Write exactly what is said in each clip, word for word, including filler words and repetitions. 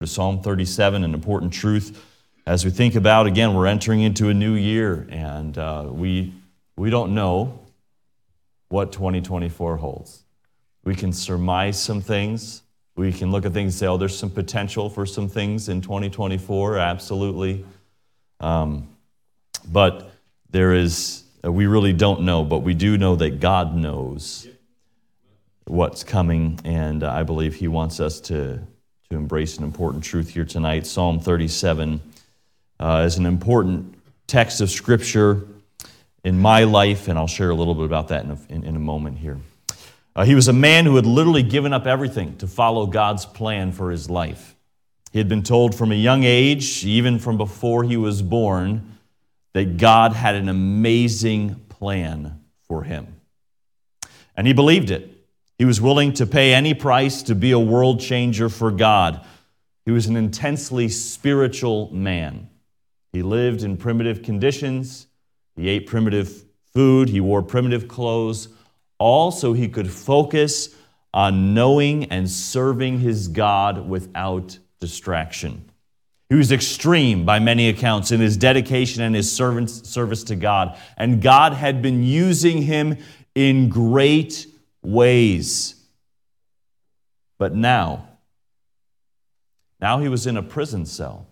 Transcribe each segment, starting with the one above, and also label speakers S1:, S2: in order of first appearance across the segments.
S1: Psalm thirty-seven, an important truth as we think about, again, we're entering into a new year, and uh, we we don't know what twenty twenty-four holds. We can surmise some things. We can look at things and say, oh, there's some potential for some things in twenty twenty-four, absolutely. Um, but there is, we really don't know, but we do know that God knows what's coming, and I believe He wants us to to embrace an important truth here tonight. Psalm thirty-seven uh, is an important text of Scripture in my life, and I'll share a little bit about that in a, in, in a moment here. Uh, he was a man who had literally given up everything to follow God's plan for his life. He had been told from a young age, even from before he was born, that God had an amazing plan for him. And he believed it. He was willing to pay any price to be a world changer for God. He was an intensely spiritual man. He lived in primitive conditions. He ate primitive food. He wore primitive clothes, all so he could focus on knowing and serving his God without distraction. He was extreme by many accounts in his dedication and his service to God. And God had been using him in great ways. But now, now he was in a prison cell,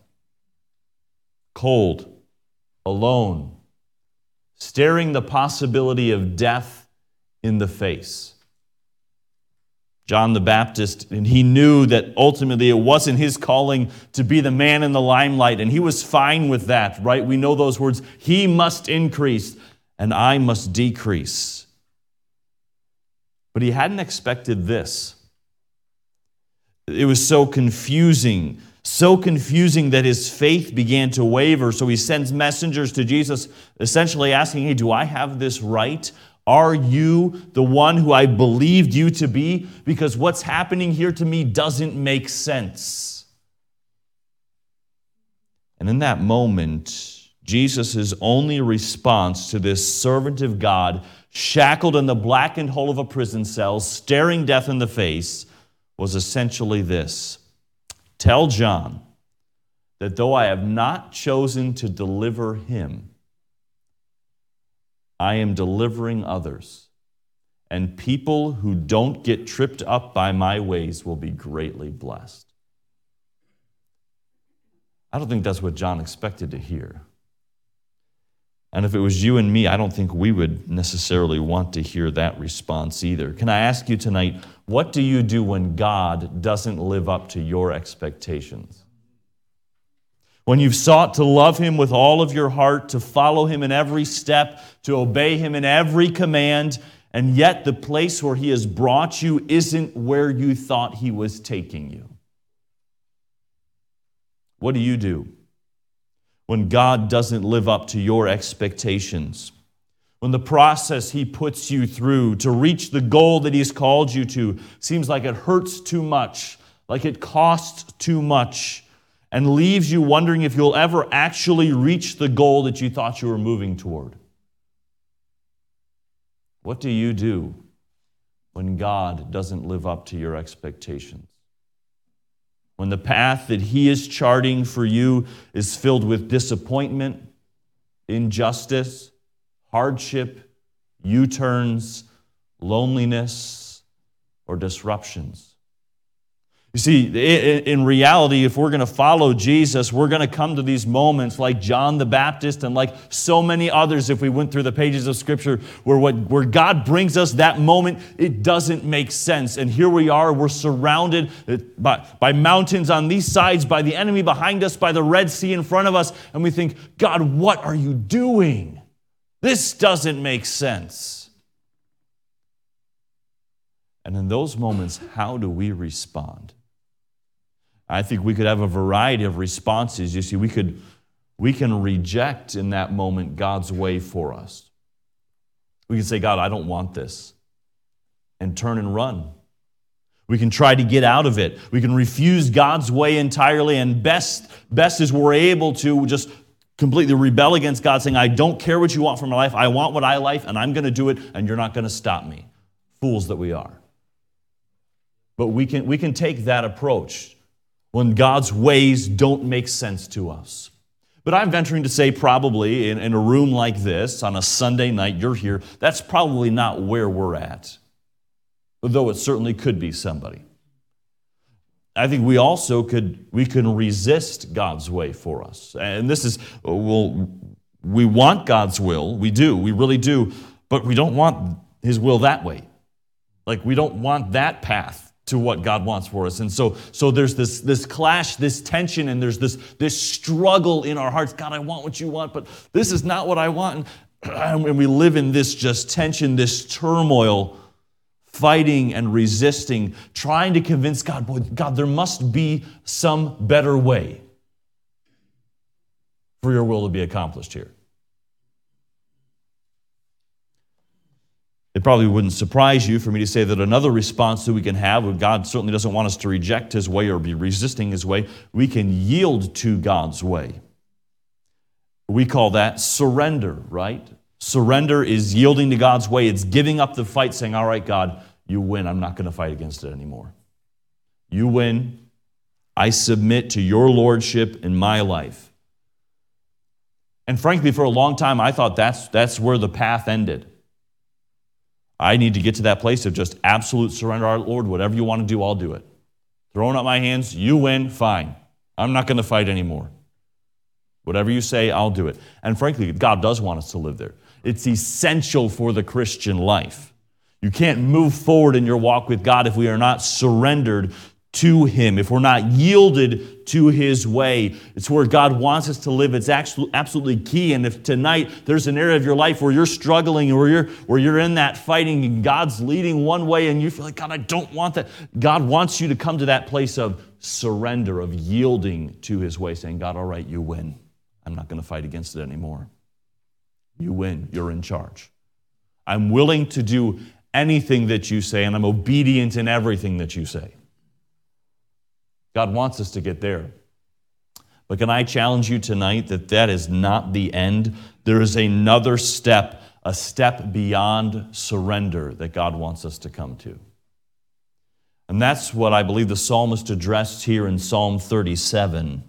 S1: cold, alone, staring the possibility of death in the face. John the Baptist, and he knew that ultimately it wasn't his calling to be the man in the limelight, and he was fine with that, right? We know those words, he must increase and I must decrease. But he hadn't expected this. It was so confusing, so confusing that his faith began to waver. So he sends messengers to Jesus, essentially asking, hey, do I have this right? Are you the one who I believed you to be? Because what's happening here to me doesn't make sense. And in that moment, Jesus' only response to this servant of God, shackled in the blackened hole of a prison cell, staring death in the face, was essentially this: tell John that though I have not chosen to deliver him, I am delivering others, and people who don't get tripped up by my ways will be greatly blessed. I don't think that's what John expected to hear. And if it was you and me, I don't think we would necessarily want to hear that response either. Can I ask you tonight, what do you do when God doesn't live up to your expectations? When you've sought to love Him with all of your heart, to follow Him in every step, to obey Him in every command, and yet the place where He has brought you isn't where you thought He was taking you. What do you do when God doesn't live up to your expectations? When the process He puts you through to reach the goal that He's called you to seems like it hurts too much, like it costs too much, and leaves you wondering if you'll ever actually reach the goal that you thought you were moving toward. What do you do when God doesn't live up to your expectations? When the path that He is charting for you is filled with disappointment, injustice, hardship, U-turns, loneliness, or disruptions. You see, in reality, if we're going to follow Jesus, we're going to come to these moments like John the Baptist and like so many others if we went through the pages of Scripture where what where God brings us that moment, it doesn't make sense. And here we are, we're surrounded by, by mountains on these sides, by the enemy behind us, by the Red Sea in front of us, and we think, God, what are you doing? This doesn't make sense. And in those moments, how do we respond? I think we could have a variety of responses. You see, we could we can reject in that moment God's way for us. We can say, God, I don't want this, and turn and run. We can try to get out of it. We can refuse God's way entirely, and best, best is we're able to just completely rebel against God, saying, I don't care what you want from my life. I want what I like, and I'm going to do it, and you're not going to stop me. Fools that we are. But we can we can take that approach. when God's ways don't make sense to us. But I'm venturing to say probably in, in a room like this, on a Sunday night, you're here, that's probably not where we're at, though it certainly could be somebody. I think we also could, we can resist God's way for us. And this is, well, we want God's will, we do, we really do, but we don't want His will that way. Like, we don't want that path to what God wants for us. And so, so there's this, this clash, this tension, and there's this, this struggle in our hearts. God, I want what you want, but this is not what I want. And we live in this just tension, this turmoil, fighting and resisting, trying to convince God, boy, God, there must be some better way for your will to be accomplished here. It probably wouldn't surprise you for me to say that another response that we can have, when God certainly doesn't want us to reject His way or be resisting His way, we can yield to God's way. We call that surrender, right? Surrender is yielding to God's way. It's giving up the fight, saying, all right, God, you win. I'm not going to fight against it anymore. You win. I submit to your lordship in my life. And frankly, for a long time, I thought that's, that's where the path ended. I need to get to that place of just absolute surrender. Our Lord, whatever you want to do, I'll do it. Throwing up my hands, you win, fine. I'm not going to fight anymore. Whatever you say, I'll do it. And frankly, God does want us to live there. It's essential for the Christian life. You can't move forward in your walk with God if we are not surrendered to Him, if we're not yielded to His way. It's where God wants us to live. It's absolutely key. And if tonight there's an area of your life where you're struggling, or you're, where you're in that fighting, and God's leading one way, and you feel like, God, I don't want that. God wants you to come to that place of surrender, of yielding to His way, saying, God, all right, you win. I'm not going to fight against it anymore. You win. You're in charge. I'm willing to do anything that you say, and I'm obedient in everything that you say. God wants us to get there. But can I challenge you tonight that that is not the end? There is another step, a step beyond surrender that God wants us to come to. And that's what I believe the psalmist addressed here in Psalm thirty-seven.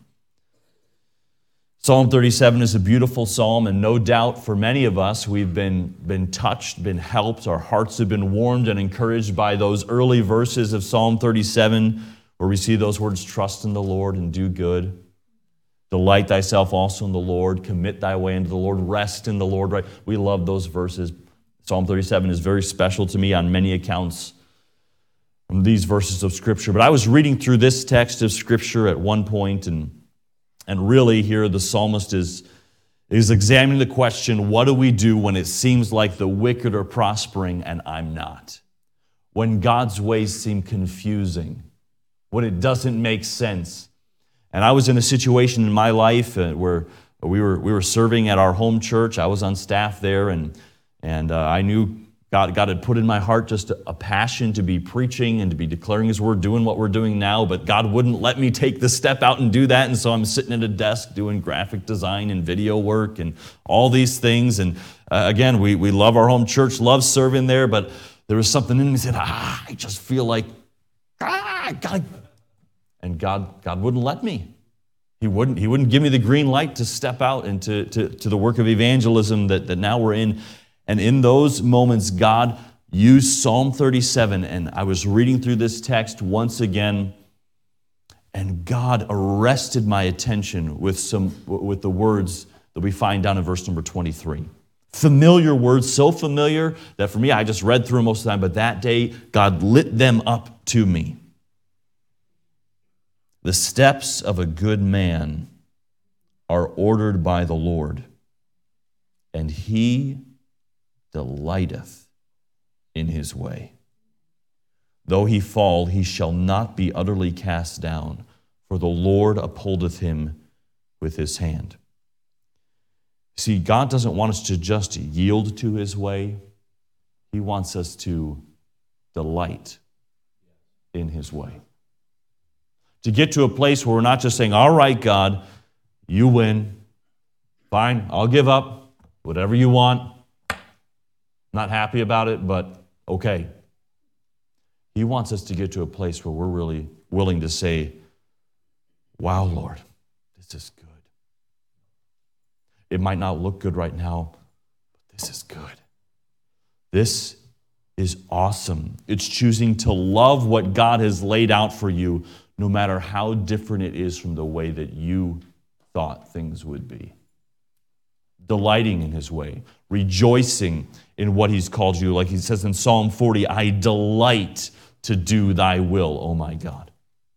S1: Psalm thirty-seven is a beautiful psalm, and no doubt for many of us, we've been, been touched, been helped. Our hearts have been warmed and encouraged by those early verses of Psalm thirty-seven, where we see those words, trust in the Lord and do good. Delight thyself also in the Lord. Commit thy way unto the Lord. Rest in the Lord. Right? We love those verses. Psalm thirty-seven is very special to me on many accounts from these verses of Scripture. But I was reading through this text of Scripture at one point, and And really here the psalmist is, is examining the question, what do we do when it seems like the wicked are prospering and I'm not? When God's ways seem confusing, when it doesn't make sense. And I was in a situation in my life where we were we were serving at our home church. I was on staff there, and, and uh, I knew God, God had put in my heart just a, a passion to be preaching and to be declaring His word, doing what we're doing now, but God wouldn't let me take the step out and do that, and so I'm sitting at a desk doing graphic design and video work and all these things. And uh, again, we, we love our home church, love serving there, but there was something in me that said, ah, I just feel like, ah, God. And God, God wouldn't let me. He wouldn't, he wouldn't give me the green light to step out into to, to the work of evangelism that, that now we're in. And in those moments, God used Psalm thirty-seven, and I was reading through this text once again, and God arrested my attention with some with the words that we find down in verse number twenty-three. Familiar words, so familiar that for me, I just read through them most of the time, but that day, God lit them up to me. The steps of a good man are ordered by the Lord, and He delighteth in His way. Though he fall, he shall not be utterly cast down, for the Lord upholdeth him with His hand. See, God doesn't want us to just yield to His way. He wants us to delight in His way. To get to a place where we're not just saying, all right, God, you win. Fine, I'll give up. Whatever you want. Not happy about it, but okay. He wants us to get to a place where we're really willing to say, wow, Lord, this is good. It might not look good right now, but this is good. This is awesome. It's choosing to love what God has laid out for you, no matter how different it is from the way that you thought things would be. Delighting in his way, rejoicing in what he's called you. Like he says in Psalm forty, I delight to do thy will, oh my God.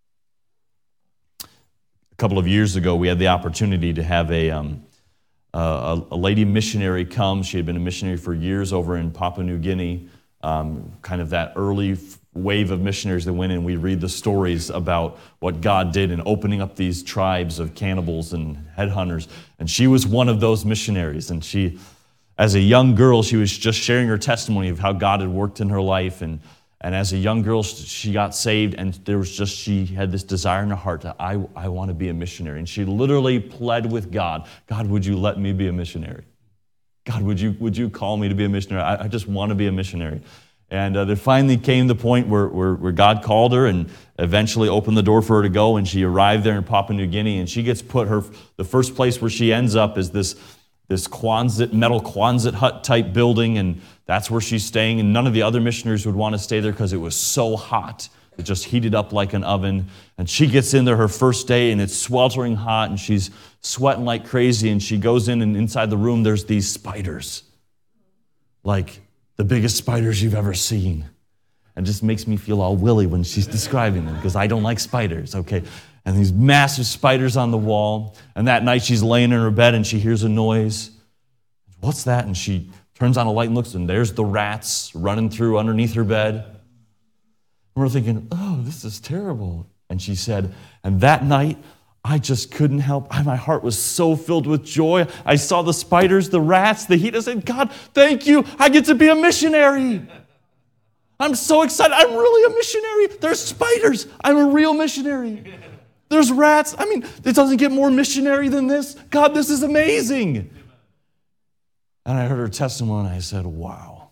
S1: A couple of years ago, we had the opportunity to have a, um, uh, a, a lady missionary come. She had been a missionary for years over in Papua New Guinea, um, kind of that early wave of missionaries that went in. We read the stories about what God did in opening up these tribes of cannibals and headhunters. And she was one of those missionaries. And she, as a young girl, she was just sharing her testimony of how God had worked in her life. And, and as a young girl, she got saved. And there was just, she had this desire in her heart that I, I want to be a missionary. And she literally pled with God, God, would you let me be a missionary? God, would you, would you call me to be a missionary? I, I just want to be a missionary. And uh, there finally came the point where, where, where God called her and eventually opened the door for her to go, and she arrived there in Papua New Guinea, and she gets put, her the first place where she ends up is this, this Quonset, metal Quonset hut type building, and that's where she's staying, and none of the other missionaries would want to stay there because it was so hot. It just heated up like an oven. And she gets in there her first day, and it's sweltering hot, and she's sweating like crazy, and she goes in, and inside the room there's these spiders. Like the biggest spiders you've ever seen. And it just makes me feel all willy when she's describing them, because I don't like spiders, okay? And these massive spiders on the wall. And that night she's laying in her bed and she hears a noise. What's that? And she turns on a light and looks, and there's the rats running through underneath her bed. And we're thinking, oh, this is terrible. And she said, and that night, I just couldn't help. My heart was so filled with joy. I saw the spiders, the rats, the heat. I said, God, thank you. I get to be a missionary. I'm so excited. I'm really a missionary. There's spiders. I'm a real missionary. There's rats. I mean, it doesn't get more missionary than this. God, this is amazing. And I heard her testimony, and I said, wow.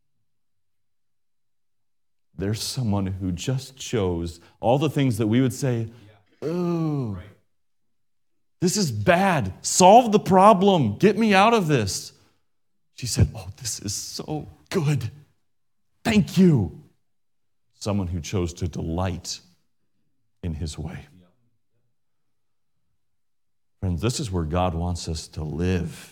S1: There's someone who just chose all the things that we would say, oh, this is bad. Solve the problem. Get me out of this. She said, oh, this is so good. Thank you. Someone who chose to delight in his way. Friends, this is where God wants us to live.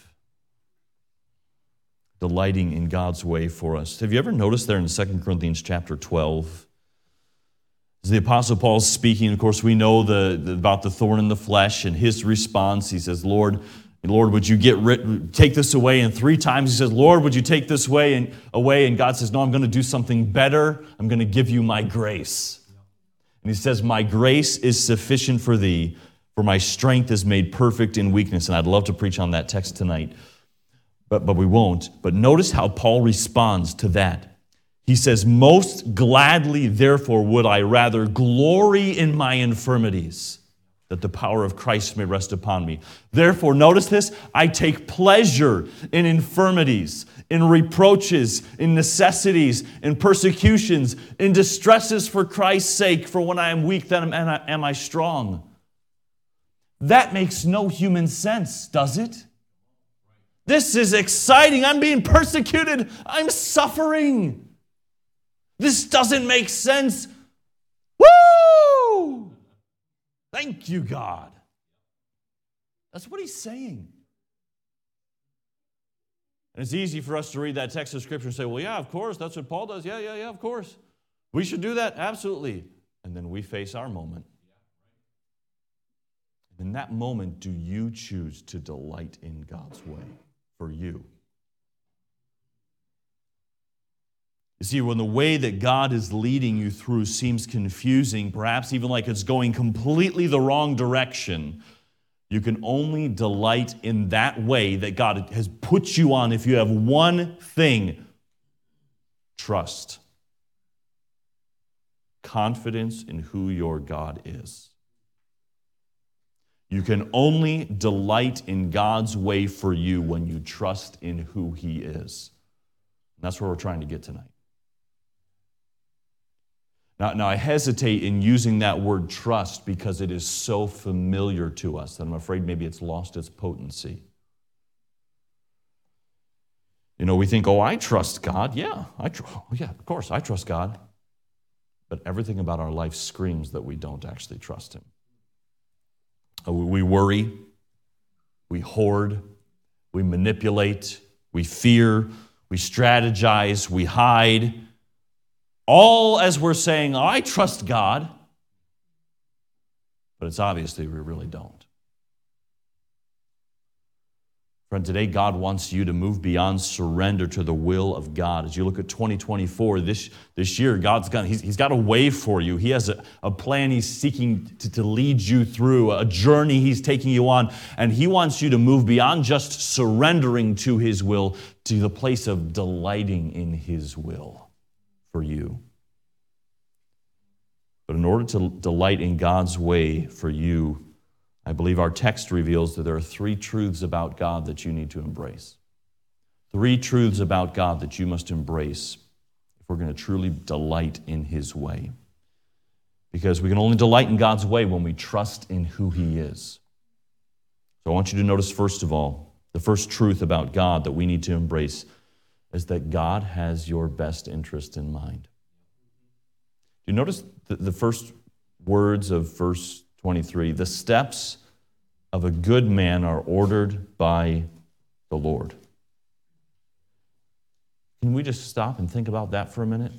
S1: Delighting in God's way for us. Have you ever noticed there in Second Corinthians chapter twelve, as the Apostle Paul's speaking, of course, we know the, the about the thorn in the flesh, and his response, he says, Lord, Lord, would you get rid, take this away? And three times he says, Lord, would you take this away? And away? And God says, no, I'm going to do something better. I'm going to give you my grace. And he says, my grace is sufficient for thee, for my strength is made perfect in weakness. And I'd love to preach on that text tonight. But, but we won't. But notice how Paul responds to that. He says, most gladly, therefore, would I rather glory in my infirmities, that the power of Christ may rest upon me. Therefore, notice this, I take pleasure in infirmities, in reproaches, in necessities, in persecutions, in distresses for Christ's sake, for when I am weak, then am I, am I strong. That makes no human sense, does it? This is exciting. I'm being persecuted. I'm suffering. This doesn't make sense. Woo! Thank you, God. That's what he's saying. And it's easy for us to read that text of Scripture and say, well, yeah, of course, that's what Paul does. Yeah, yeah, yeah, of course. We should do that, absolutely. And then we face our moment. In that moment, do you choose to delight in God's way for you? You see, when the way that God is leading you through seems confusing, perhaps even like it's going completely the wrong direction, you can only delight in that way that God has put you on if you have one thing: trust. Confidence in who your God is. You can only delight in God's way for you when you trust in who He is. And that's where we're trying to get tonight. Now, now, I hesitate in using that word trust because it is so familiar to us that I'm afraid maybe it's lost its potency. You know, we think, oh, I trust God. Yeah, I tr- oh, yeah, of course, I trust God. But everything about our life screams that we don't actually trust Him. We worry, we hoard, we manipulate, we fear, we strategize, we hide. All as we're saying, oh, I trust God. But it's obviously we really don't. Friend, today God wants you to move beyond surrender to the will of God. As you look at twenty twenty-four, this, this year, God's got, he's, he's got a way for you. He has a, a plan He's seeking to, to lead you through, a journey He's taking you on. And He wants you to move beyond just surrendering to His will to the place of delighting in His will for you. But in order to delight in God's way for you, I believe our text reveals that there are three truths about God that you need to embrace. Three truths about God that you must embrace if we're going to truly delight in His way. Because we can only delight in God's way when we trust in who He is. So I want you to notice, first of all, the first truth about God that we need to embrace is that God has your best interest in mind. Do you notice the, the first words of verse twenty-three? The steps of a good man are ordered by the Lord. Can we just stop and think about that for a minute?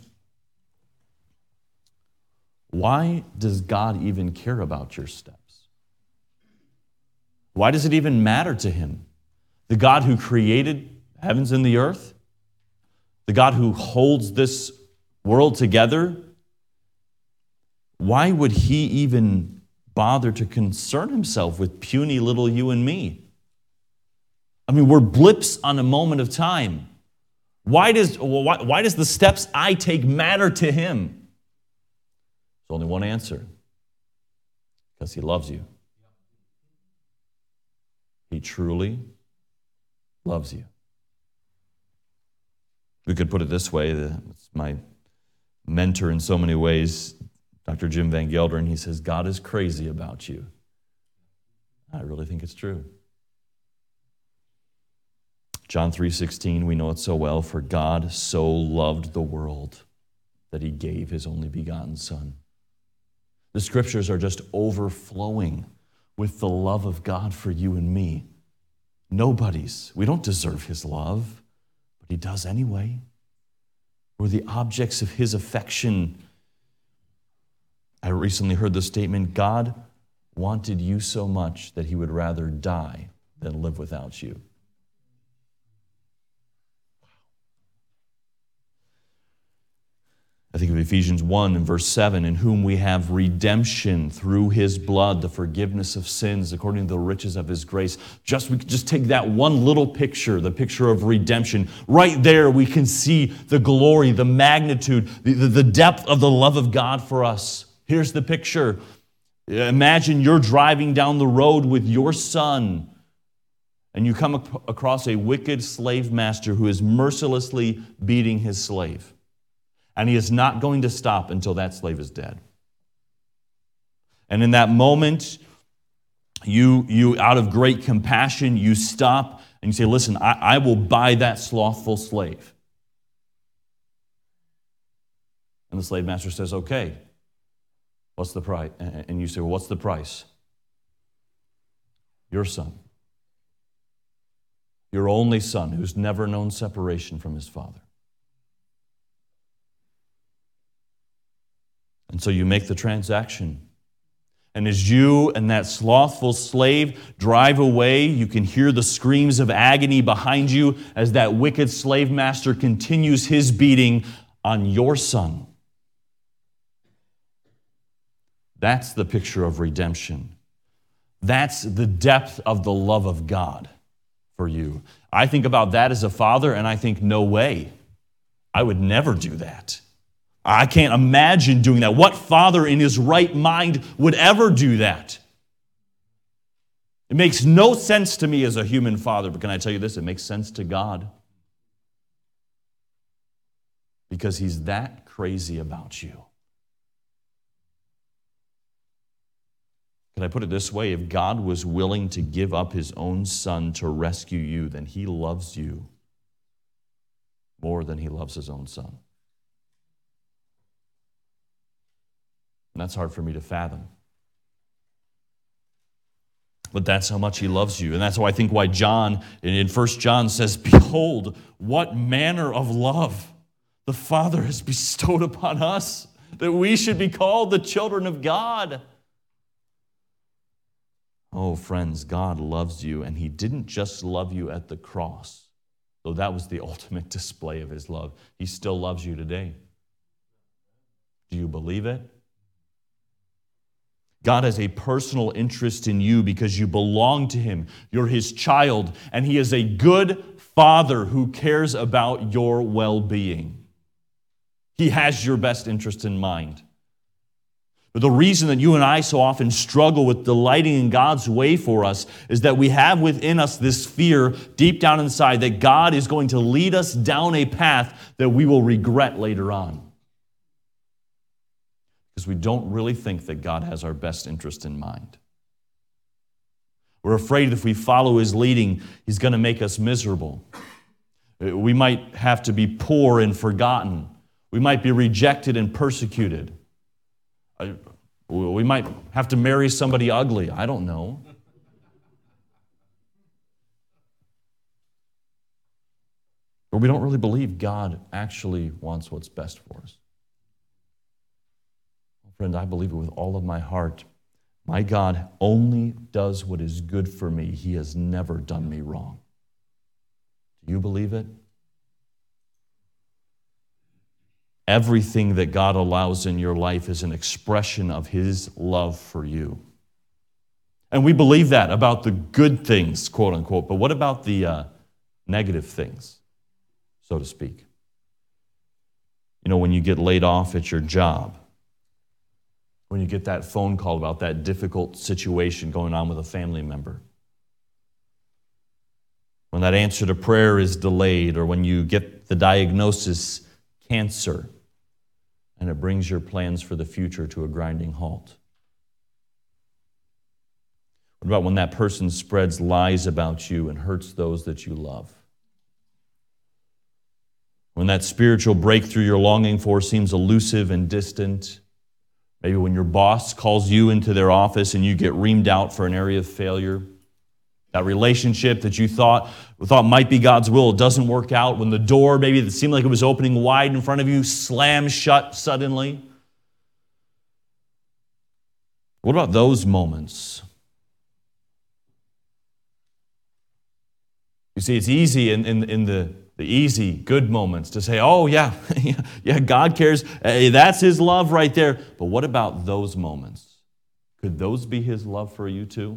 S1: Why does God even care about your steps? Why does it even matter to Him? The God who created heavens and the earth, the God who holds this world together, why would He even bother to concern Himself with puny little you and me? I mean, we're blips on a moment of time. Why does, why, why does the steps I take matter to Him? There's only one answer. Because He loves you. He truly loves you. We could put it this way. It's my mentor in so many ways, Doctor Jim Van Gelderen. He says, God is crazy about you. I really think it's true. John three sixteen, we know it so well. For God so loved the world that He gave His only begotten Son. The Scriptures are just overflowing with the love of God for you and me. Nobody's. We don't deserve His love, but He does anyway. We're the objects of His affection. I recently heard the statement, God wanted you so much that He would rather die than live without you. I think of Ephesians one and verse seven, in whom we have redemption through His blood, the forgiveness of sins according to the riches of His grace. Just we could just take that one little picture, the picture of redemption. Right there we can see the glory, the magnitude, the, the depth of the love of God for us. Here's the picture. Imagine you're driving down the road with your son, and you come ac- across a wicked slave master who is mercilessly beating his slave. And he is not going to stop until that slave is dead. And in that moment, you, you out of great compassion, you stop and you say, listen, I, I will buy that slothful slave. And the slave master says, okay. What's the price? And you say, well, what's the price? Your son. Your only son who's never known separation from his father. And so you make the transaction. And as you and that slothful slave drive away, you can hear the screams of agony behind you as that wicked slave master continues his beating on your son. That's the picture of redemption. That's the depth of the love of God for you. I think about that as a father, and I think, no way. I would never do that. I can't imagine doing that. What father in his right mind would ever do that? It makes no sense to me as a human father, but can I tell you this? It makes sense to God. Because He's that crazy about you. Can I put it this way? If God was willing to give up his own son to rescue you, then he loves you more than he loves his own son. And that's hard for me to fathom. But that's how much he loves you. And that's why I think why John, in First John says, behold, what manner of love the Father has bestowed upon us, that we should be called the children of God. Oh, friends, God loves you, and he didn't just love you at the cross, though that was the ultimate display of his love. He still loves you today. Do you believe it? God has a personal interest in you because you belong to him. You're his child, and he is a good father who cares about your well-being. He has your best interest in mind. But the reason that you and I so often struggle with delighting in God's way for us is that we have within us this fear deep down inside that God is going to lead us down a path that we will regret later on. Because we don't really think that God has our best interest in mind. We're afraid if we follow his leading, he's going to make us miserable. We might have to be poor and forgotten. We might be rejected and persecuted. We might have to marry somebody ugly. I don't know. Or we don't really believe God actually wants what's best for us. Friend, I believe it with all of my heart. My God only does what is good for me. He has never done me wrong. Do you believe it? Everything that God allows in your life is an expression of his love for you. And we believe that about the good things, quote unquote, but what about the uh, negative things, so to speak? You know, when you get laid off at your job, when you get that phone call about that difficult situation going on with a family member, when that answer to prayer is delayed, or when you get the diagnosis cancer, and it brings your plans for the future to a grinding halt. What about when that person spreads lies about you and hurts those that you love? When that spiritual breakthrough you're longing for seems elusive and distant. Maybe when your boss calls you into their office and you get reamed out for an area of failure. That relationship that you thought, thought might be God's will doesn't work out. When the door, maybe that seemed like it was opening wide in front of you, slams shut suddenly. What about those moments? You see, it's easy in, in, in the, the easy, good moments to say, oh, yeah, yeah, God cares. Hey, that's his love right there. But what about those moments? Could those be his love for you too?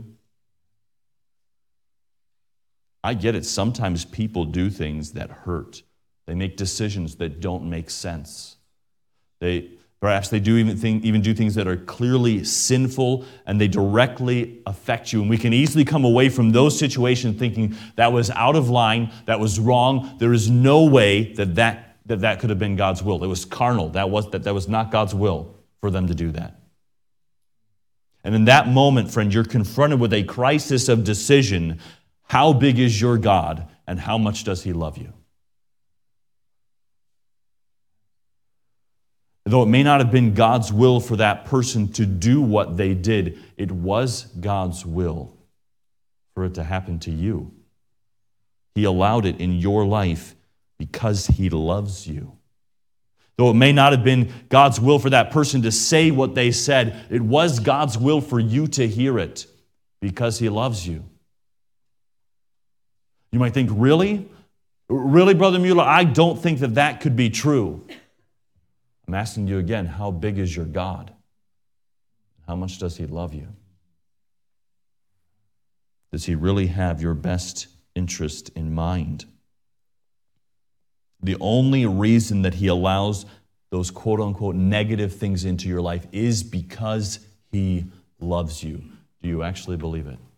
S1: I get it. Sometimes people do things that hurt. They make decisions that don't make sense. They perhaps they do even think, even do things that are clearly sinful, and they directly affect you. And we can easily come away from those situations thinking that was out of line, that was wrong. There is no way that that, that, that could have been God's will. It was carnal. That was, that, that was not God's will for them to do that. And in that moment, friend, you're confronted with a crisis of decision. How big is your God, and how much does he love you? Though it may not have been God's will for that person to do what they did, it was God's will for it to happen to you. He allowed it in your life because he loves you. Though it may not have been God's will for that person to say what they said, it was God's will for you to hear it because he loves you. You might think, really? Really, Brother Mueller? I don't think that that could be true. I'm asking you again, how big is your God? How much does he love you? Does he really have your best interest in mind? The only reason that he allows those quote-unquote negative things into your life is because he loves you. Do you actually believe it?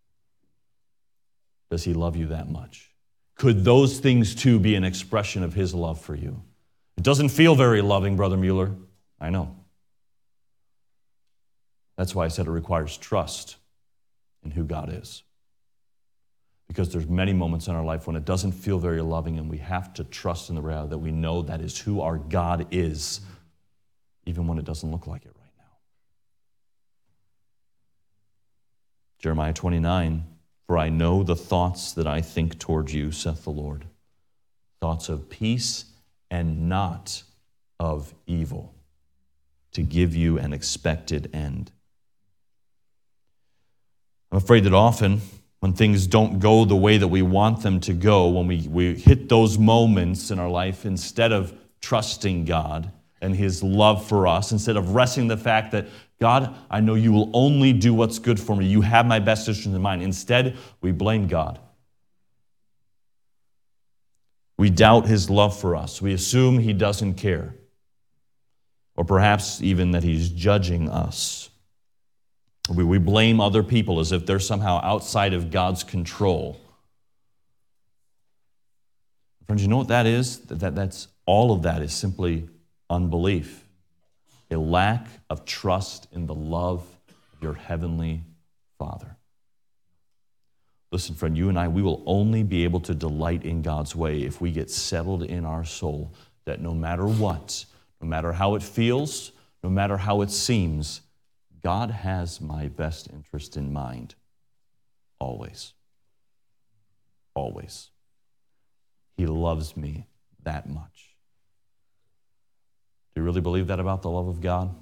S1: Does he love you that much? Could those things too be an expression of his love for you? It doesn't feel very loving, Brother Mueller. I know. That's why I said it requires trust in who God is. Because there's many moments in our life when it doesn't feel very loving, and we have to trust in the reality that we know that is who our God is, even when it doesn't look like it right now. Jeremiah twenty-nine, for I know the thoughts that I think toward you, saith the Lord, thoughts of peace and not of evil, to give you an expected end. I'm afraid that often when things don't go the way that we want them to go, when we, we hit those moments in our life, instead of trusting God and His love for us, instead of resting in the fact that, God, I know you will only do what's good for me. You have my best interest in mind. Instead, we blame God. We doubt His love for us. We assume He doesn't care. Or perhaps even that He's judging us. We, we blame other people as if they're somehow outside of God's control. Friends, you know what that is? That, that, that's all of that is simply unbelief. A lack of trust in the love of your heavenly Father. Listen, friend, you and I, we will only be able to delight in God's way if we get settled in our soul that no matter what, no matter how it feels, no matter how it seems, God has my best interest in mind. Always. Always. He loves me that much. Do you really believe that about the love of God?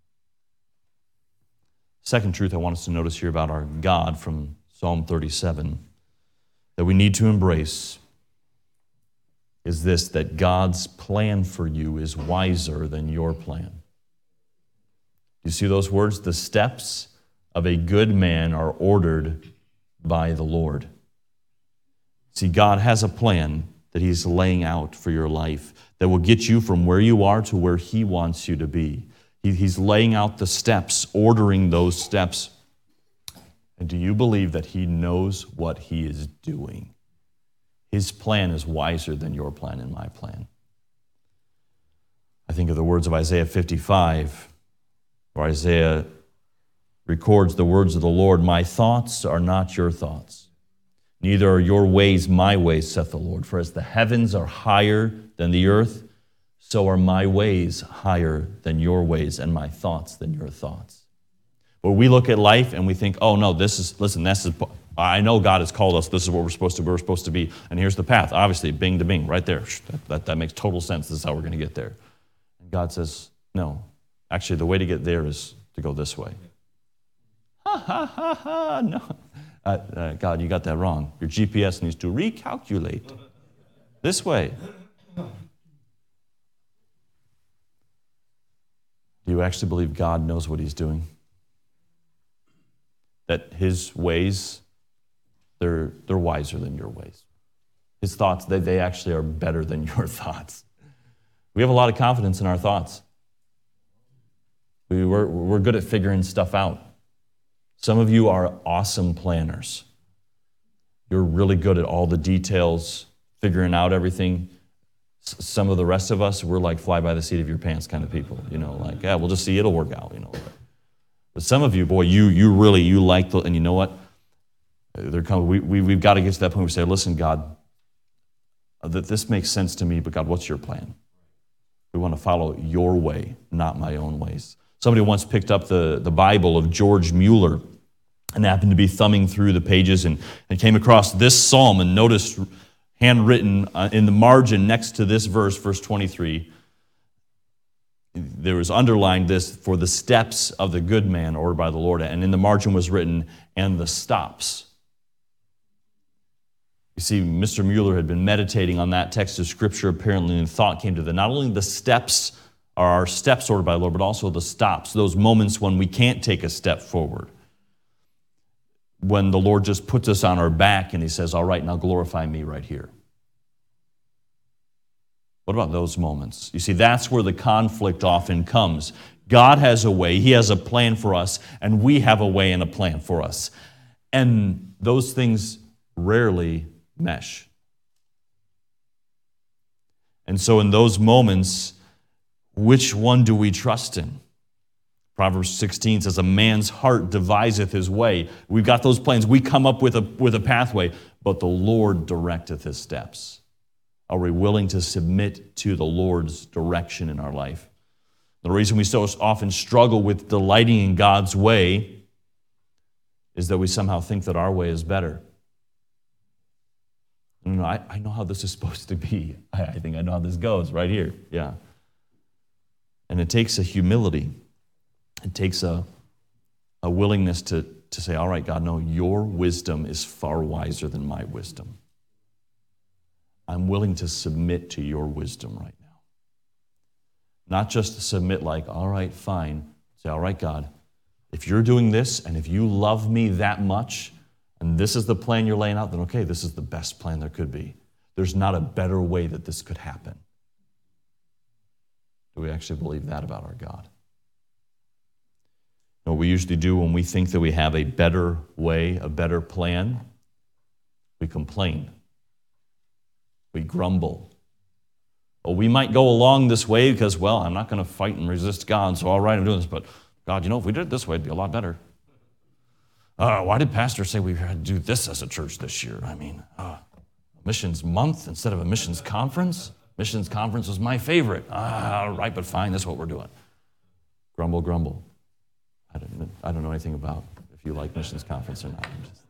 S1: Second truth I want us to notice here about our God from Psalm thirty-seven that we need to embrace is this, that God's plan for you is wiser than your plan. You see those words? The steps of a good man are ordered by the Lord. See, God has a plan that He's laying out for your life that will get you from where you are to where He wants you to be. He's laying out the steps, ordering those steps. And do you believe that He knows what He is doing? His plan is wiser than your plan and my plan. I think of the words of Isaiah fifty-five, where Isaiah records the words of the Lord, my thoughts are not your thoughts, neither are your ways my ways, saith the Lord. For as the heavens are higher than the earth, so are my ways higher than your ways, and my thoughts than your thoughts. Where we look at life and we think, oh no, this is, listen, this is, I know God has called us, this is what we're supposed to, we're supposed to be, and here's the path. Obviously, bing to bing, right there. That, that, that makes total sense. This is how we're going to get there. And God says, no. Actually, the way to get there is to go this way. Ha, ha, ha, ha, no. Uh, uh, God, you got that wrong. Your G P S needs to recalculate. This way. Do you actually believe God knows what He's doing? That His ways, they're, they're wiser than your ways. His thoughts, they, they actually are better than your thoughts. We have a lot of confidence in our thoughts. We, we're, we're good at figuring stuff out. Some of you are awesome planners. You're really good at all the details, figuring out everything. S- some of the rest of us, we're like fly by the seat of your pants kind of people. You know, like, yeah, we'll just see, it'll work out, you know. But some of you, boy, you you really, you like, the, and you know what? They're coming, we, we, we've got to get to that point where we say, listen, God, that this makes sense to me, but God, what's your plan? We want to follow your way, not my own ways. Somebody once picked up the, the Bible of George Mueller and happened to be thumbing through the pages and, and came across this psalm and noticed handwritten uh, in the margin next to this verse, verse twenty-three, there was underlined this, for the steps of the good man ordered by the Lord. And in the margin was written, and the stops. You see, Mister Mueller had been meditating on that text of Scripture apparently, and thought came to the, not only the steps are our steps ordered by the Lord, but also the stops, those moments when we can't take a step forward. When the Lord just puts us on our back and He says, all right, now glorify me right here. What about those moments? You see, that's where the conflict often comes. God has a way, He has a plan for us, and we have a way and a plan for us. And those things rarely mesh. And so in those moments, which one do we trust in? Proverbs sixteen says, a man's heart deviseth his way. We've got those plans. We come up with a, with a pathway, but the Lord directeth his steps. Are we willing to submit to the Lord's direction in our life? The reason we so often struggle with delighting in God's way is that we somehow think that our way is better. No, no, I, I know how this is supposed to be. I, I think I know how this goes right here. Yeah. And it takes a humility. It takes a, a willingness to, to say, all right, God, no, your wisdom is far wiser than my wisdom. I'm willing to submit to your wisdom right now. Not just to submit like, all right, fine. Say, all right, God, if you're doing this and if you love me that much and this is the plan you're laying out, then okay, this is the best plan there could be. There's not a better way that this could happen. Do we actually believe that about our God? What we usually do when we think that we have a better way, a better plan, we complain. We grumble. Well, we might go along this way because, well, I'm not going to fight and resist God, so all right, I'm doing this, but God, you know, if we did it this way, it'd be a lot better. Uh, why did pastor say we had to do this as a church this year? I mean, uh, missions month instead of a missions conference? Missions conference was my favorite. Ah, all right, but fine, that's what we're doing. Grumble, grumble. I don't, I don't know anything about if you like missions conference or not.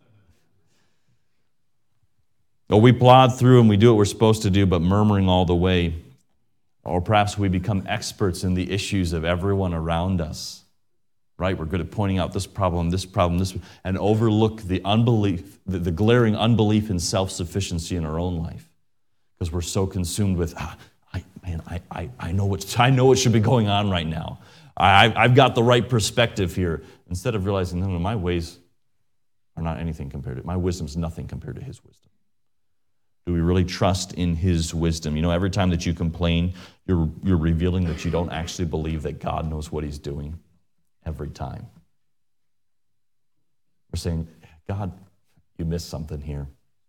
S1: Well, we plod through and we do what we're supposed to do, but murmuring all the way. Or perhaps we become experts in the issues of everyone around us. Right? We're good at pointing out this problem, this problem, this, and overlook the unbelief, the, the glaring unbelief in self-sufficiency in our own life. Because we're so consumed with, ah, I, man, I, I, I know what I know what should be going on right now. I, I've got the right perspective here. Instead of realizing, no, no, my ways are not anything compared to, my wisdom's nothing compared to his wisdom. Do we really trust in his wisdom? You know, every time that you complain, you're, you're revealing that you don't actually believe that God knows what he's doing. Every time. We're saying, God, you missed something here.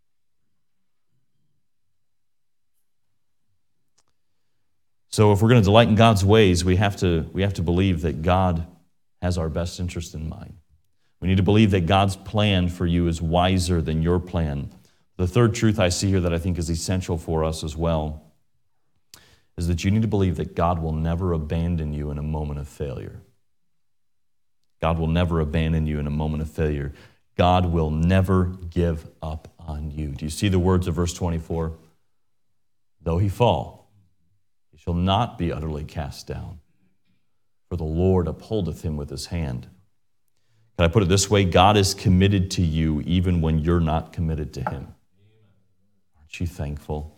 S1: So if we're going to delight in God's ways, we have to, we have to believe that God has our best interest in mind. We need to believe that God's plan for you is wiser than your plan. The third truth I see here that I think is essential for us as well is that you need to believe that God will never abandon you in a moment of failure. God will never abandon you in a moment of failure. God will never give up on you. Do you see the words of verse twenty-four? Though he fall, he shall not be utterly cast down, for the Lord upholdeth him with his hand. Can I put it this way? God is committed to you even when you're not committed to him. Aren't you thankful?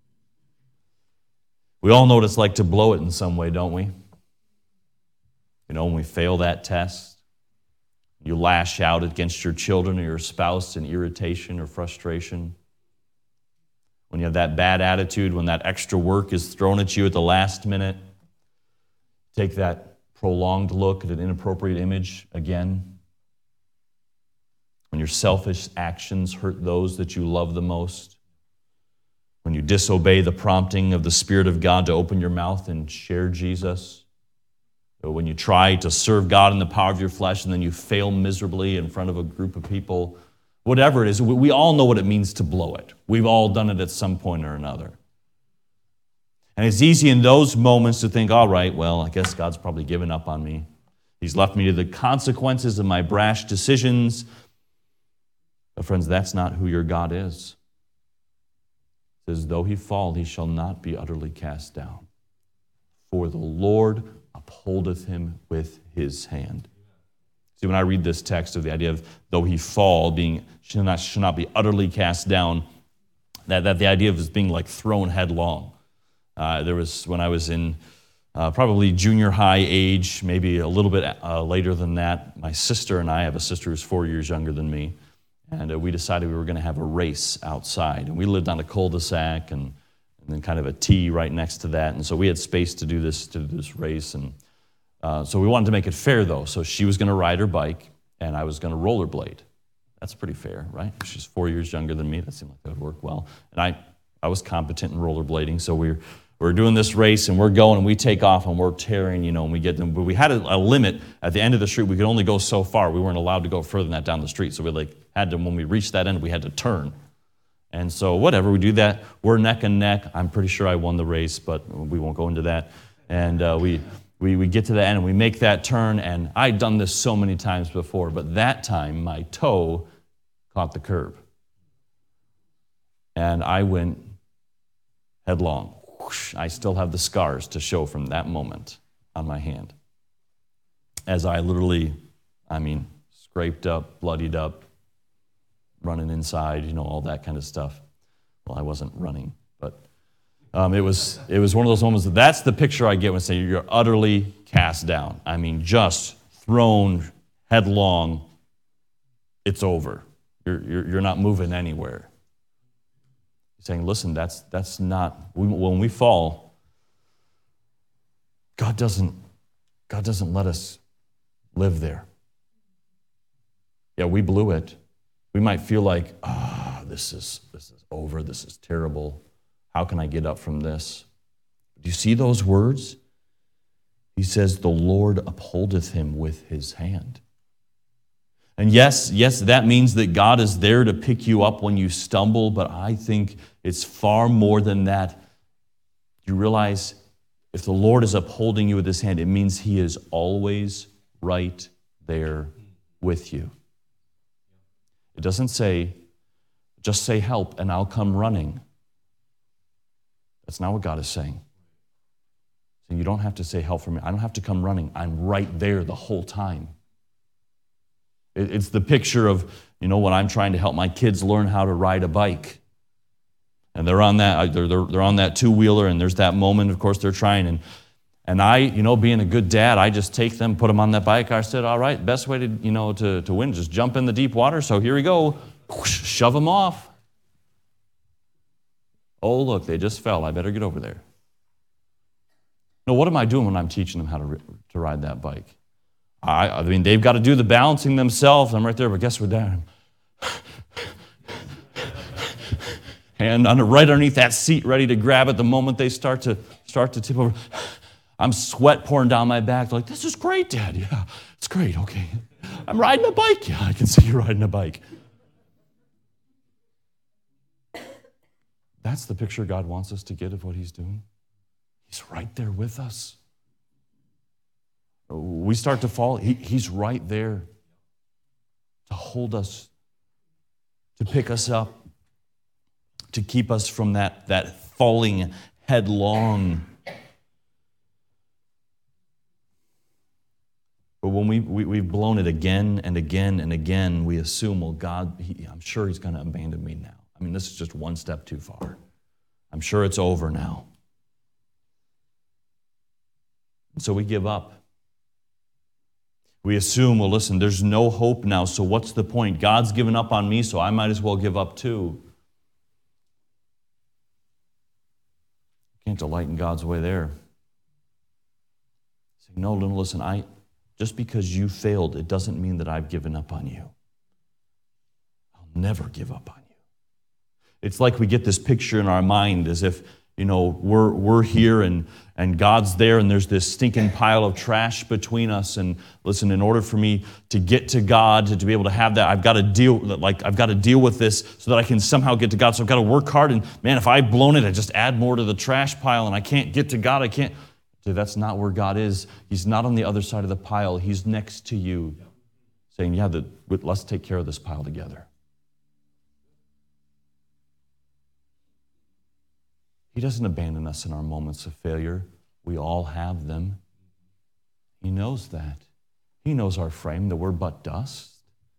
S1: We all know what it's like to blow it in some way, don't we? You know, when we fail that test, you lash out against your children or your spouse in irritation or frustration. When you have that bad attitude, when that extra work is thrown at you at the last minute, take that prolonged look at an inappropriate image again. When your selfish actions hurt those that you love the most. When you disobey the prompting of the Spirit of God to open your mouth and share Jesus. When you try to serve God in the power of your flesh and then you fail miserably in front of a group of people, whatever it is, we all know what it means to blow it. We've all done it at some point or another. And it's easy in those moments to think, all right, well, I guess God's probably given up on me. He's left me to the consequences of my brash decisions. But friends, that's not who your God is. It says, though he fall, he shall not be utterly cast down. For the Lord upholdeth him with his hand. See, when I read this text of the idea of though he fall, being shall not, shall not be utterly cast down, that, that the idea of this being like thrown headlong. Uh, there was, when I was in uh, probably junior high age, maybe a little bit uh, later than that, my sister and I, I have a sister who's four years younger than me, and uh, we decided we were going to have a race outside. And we lived on a cul-de-sac, and and then kind of a T right next to that. And so we had space to do this to do this race. And uh, so we wanted to make it fair, though. So she was going to ride her bike, and I was going to rollerblade. That's pretty fair, right? She's four years younger than me. That seemed like that would work well. And I, I was competent in rollerblading, so we were we're doing this race, and we're going, and we take off, and we're tearing, you know, and we get them. But we had a, a limit at the end of the street. We could only go so far. We weren't allowed to go further than that down the street. So we like had to, when we reached that end, we had to turn. And so whatever, we do that. We're neck and neck. I'm pretty sure I won the race, but we won't go into that. And uh, we, we we get to the end, and we make that turn, and I'd done this so many times before, but that time my toe caught the curb. And I went headlong. I still have the scars to show from that moment on my hand. As I literally, I mean, scraped up, bloodied up, running inside, you know, all that kind of stuff. Well, I wasn't running, but um, it was it was one of those moments that that's the picture I get when I say you're utterly cast down. I mean, just thrown headlong. It's over. You're you're, you're not moving anywhere. Saying, listen, that's that's not, we, when we fall, God doesn't, God doesn't let us live there. Yeah, we blew it. We might feel like, ah, oh, this is this is over, this is terrible. How can I get up from this? Do you see those words? He says, the Lord upholdeth him with his hand. And yes, yes, that means that God is there to pick you up when you stumble, but I think it's far more than that. You realize if the Lord is upholding you with his hand, it means he is always right there with you. It doesn't say, just say help and I'll come running. That's not what God is saying. So you don't have to say help for me. I don't have to come running. I'm right there the whole time. It's the picture of, you know, when I'm trying to help my kids learn how to ride a bike. And they're on that, they're, they're, they're on that two-wheeler, and there's that moment, of course, they're trying. And, and I, you know, being a good dad, I just take them, put them on that bike. I said, all right, best way to, you know, to, to win, just jump in the deep water. So here we go. Whoosh, shove them off. Oh, look, they just fell. I better get over there. No, what am I doing when I'm teaching them how to, to ride that bike? I, I mean, they've got to do the balancing themselves. I'm right there, but guess what, Dad? Hand under, right underneath that seat, ready to grab it the moment they start to start to tip over. I'm sweat pouring down my back. They're like, this is great, Dad. Yeah, it's great. Okay. I'm riding a bike. Yeah, I can see you riding a bike. That's the picture God wants us to get of what he's doing. He's right there with us. We start to fall, he, he's right there to hold us, to pick us up, to keep us from that, that falling headlong. But when we, we, we've blown it again and again and again, we assume, well, God, he, I'm sure he's going to abandon me now. I mean, this is just one step too far. I'm sure it's over now. And so we give up. We assume, well, listen, there's no hope now, so what's the point? God's given up on me, so I might as well give up too. Can't delight in God's way there. Say, no, no, listen, I, just because you failed, it doesn't mean that I've given up on you. I'll never give up on you. It's like we get this picture in our mind as if, you know, we're we're here and, and God's there and there's this stinking pile of trash between us. And listen, in order for me to get to God, to, to be able to have that, I've got to deal like I've got to deal with this so that I can somehow get to God. So I've got to work hard. And man, if I've blown it, I just add more to the trash pile and I can't get to God. I can't. That's not where God is. He's not on the other side of the pile. He's next to you, saying, "Yeah, the, let's take care of this pile together." He doesn't abandon us in our moments of failure. We all have them. He knows that. He knows our frame, that we're but dust.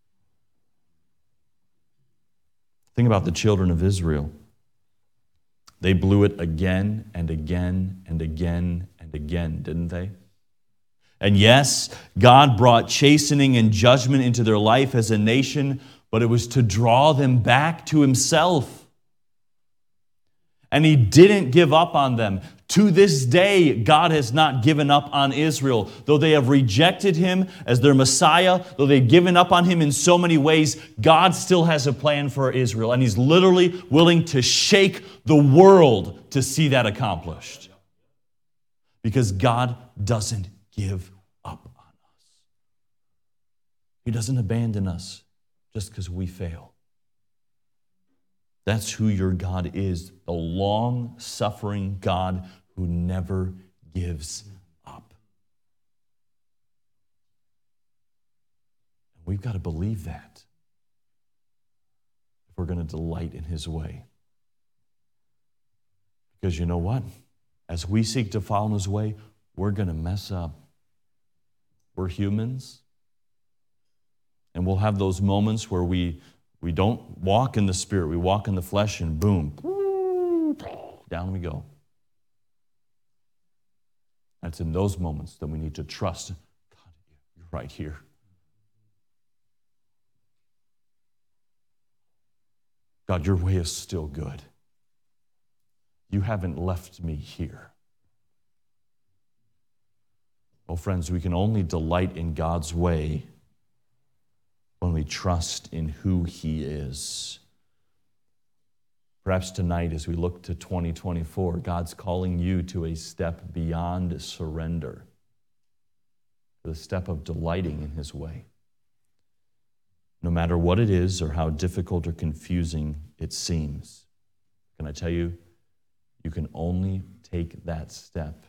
S1: Think about the children of Israel. They blew it again and again and again and again, didn't they? And yes, God brought chastening and judgment into their life as a nation, but it was to draw them back to himself. And he didn't give up on them. To this day, God has not given up on Israel. Though they have rejected him as their Messiah, though they've given up on him in so many ways, God still has a plan for Israel. And he's literally willing to shake the world to see that accomplished. because God doesn't give up on us. He doesn't abandon us just because we fail. That's who your God is, the long-suffering God who never gives up. And we've got to believe that if we're going to delight in his way. Because you know what? As we seek to follow his way, we're going to mess up. We're humans. And we'll have those moments where we, we don't walk in the Spirit. We walk in the flesh and boom, down we go. And it's in those moments that we need to trust. God, you're right here. God, your way is still good. You haven't left me here. Well, friends, we can only delight in God's way when we trust in who he is. Perhaps tonight, as we look to twenty twenty-four, God's calling you to a step beyond surrender, to the step of delighting in his way. No matter what it is or how difficult or confusing it seems, can I tell you, you can only take that step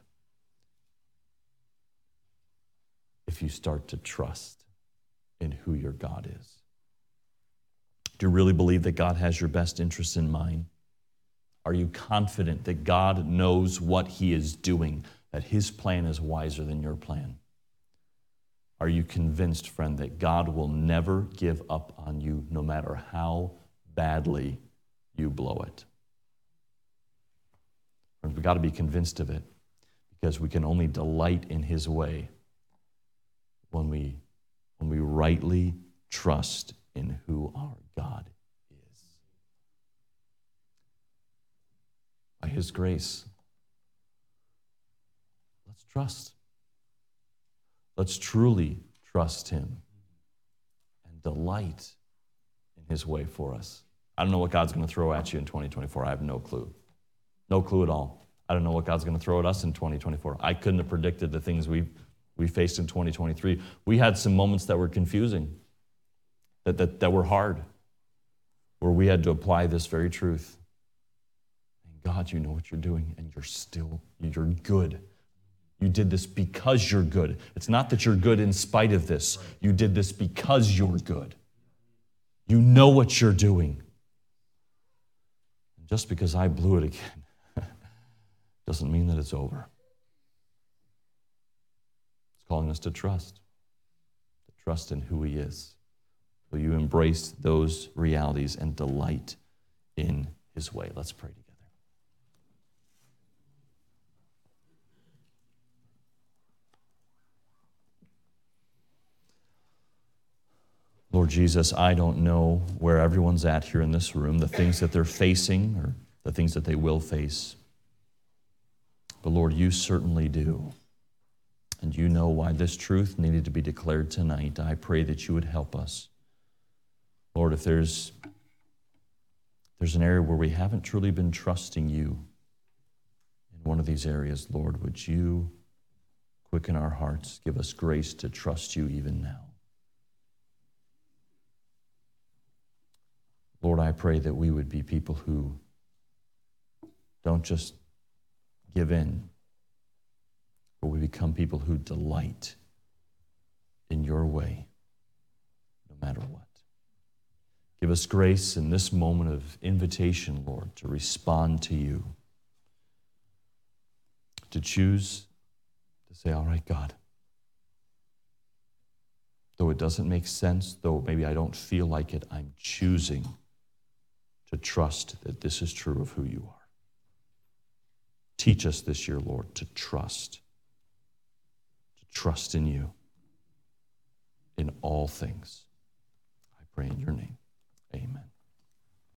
S1: if you start to trust in who your God is. Do you really believe that God has your best interest in mind? Are you confident that God knows what he is doing, that his plan is wiser than your plan? Are you convinced, friend, that God will never give up on you no matter how badly you blow it? We've got to be convinced of it because we can only delight in his way when we, when we rightly trust in who our God is. By his grace, let's trust. Let's truly trust him and delight in his way for us. I don't know what God's going to throw at you in twenty twenty-four. I have no clue. No clue at all. I don't know what God's going to throw at us in twenty twenty-four. I couldn't have predicted the things we we faced in twenty twenty-three. We had some moments that were confusing, that, that, that were hard, where we had to apply this very truth. And God, you know what you're doing, and you're still, you're good. You did this because you're good. It's not that you're good in spite of this. You did this because you're good. You know what you're doing. And just because I blew it again doesn't mean that it's over. It's calling us to trust, to trust in who he is. Will you embrace those realities and delight in his way? Let's pray together. Lord Jesus, I don't know where everyone's at here in this room, the things that they're facing or the things that they will face. But Lord, you certainly do. And you know why this truth needed to be declared tonight. I pray that you would help us. Lord, if there's, there's an area where we haven't truly been trusting you in one of these areas, Lord, would you quicken our hearts, give us grace to trust you even now. Lord, I pray that we would be people who don't just give in, but we become people who delight in your way, no matter what. Give us grace in this moment of invitation, Lord, to respond to you, to choose to say, all right, God, though it doesn't make sense, though maybe I don't feel like it, I'm choosing to trust that this is true of who you are. Teach us this year, Lord, to trust, to trust in you in all things. I pray in your name. Amen.